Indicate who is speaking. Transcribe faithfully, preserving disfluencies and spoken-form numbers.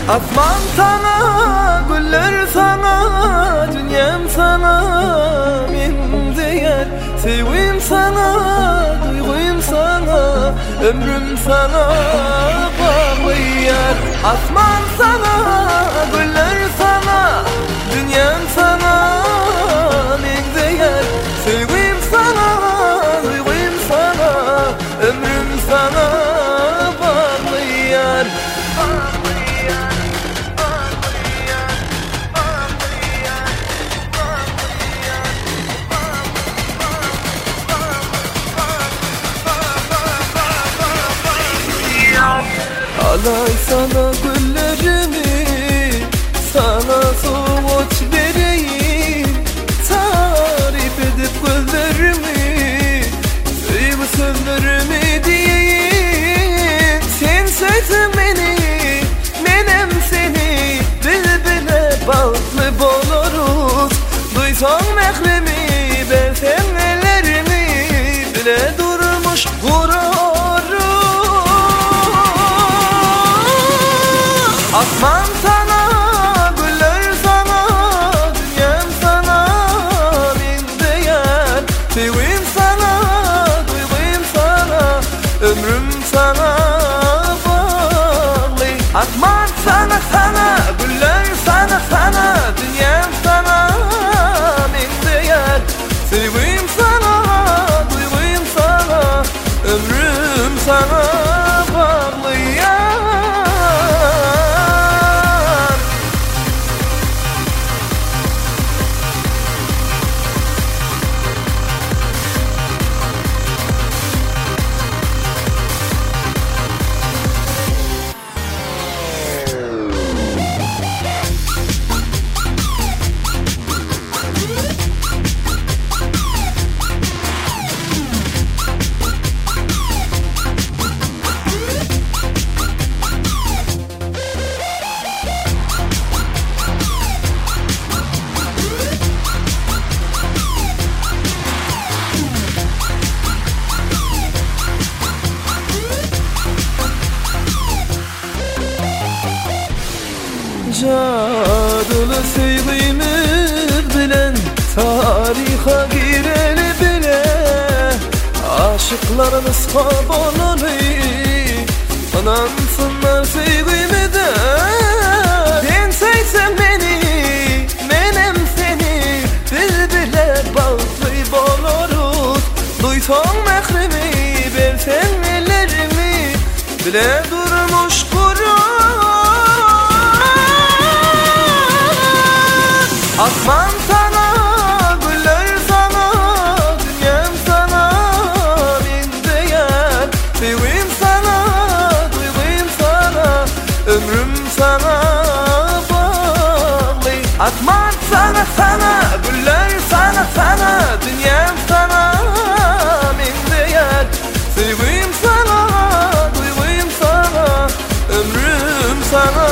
Speaker 1: Asman sana, güller sana, dünyam sana, min değer. Sevgim sana, duygum sana, ömrüm sana bağlıyar. Asman sana, güller sana, dünyam sana, min değer. Sevgim sana, duygum sana, ömrüm sana bağlıyar. Alay sana güllerimi, sana soğut vereyim. Tarif edip güllerimi, sevgi sözlerimi diyeyim. Sen söyle beni, menem seni, bile bağlı boluruz. Duysan mehremi, belsen ellerimi, bile durmuş gururuz. Asman sana, güller sana, dünyam sana, min değer. Sevgim sana, duygum sana, ömrüm sana bağlı. Asman sana, sana, güller sana, sana, dünyam sana, min değer. Sevgim sana, duygum sana, ömrüm sana bağlı. Cadılı sevgimiz bilen tariha gireli bile. Aşıklarımız kabolalı, anansınlar sevgimi de. Sen sevsen beni, menem seni, bir bile bağlı boluruz. Duysan mehremi, versen ellerimi, bile durmuş gurur. Asman sana, güller sana, dünyam sana, min değer. Sevgim sana, duygum sana, ömrüm sana bağlı. Asman sana, sana, güller sana, sana, dünyam sana, min değer. Sevgim sana, duygum sana, ömrüm sana